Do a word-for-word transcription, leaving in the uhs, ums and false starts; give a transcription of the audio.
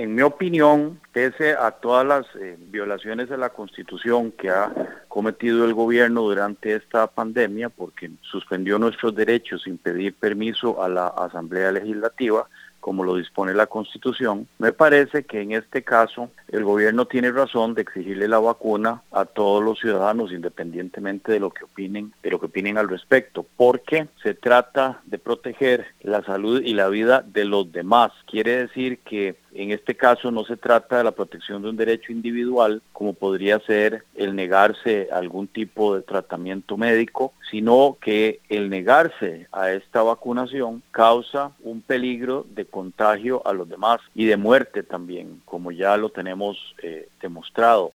en mi opinión, pese a todas las eh, violaciones de la Constitución que ha cometido el gobierno durante esta pandemia, porque suspendió nuestros derechos sin pedir permiso a la Asamblea Legislativa, como lo dispone la Constitución, me parece que en este caso el gobierno tiene razón de exigirle la vacuna a todos los ciudadanos independientemente de lo que opinen, de lo que opinen al respecto, porque se trata de proteger la salud y la vida de los demás. Quiere decir que en este caso no se trata de la protección de un derecho individual, como podría ser el negarse a algún tipo de tratamiento médico, sino que el negarse a esta vacunación causa un peligro de contagio a los demás y de muerte también, como ya lo tenemos eh, demostrado.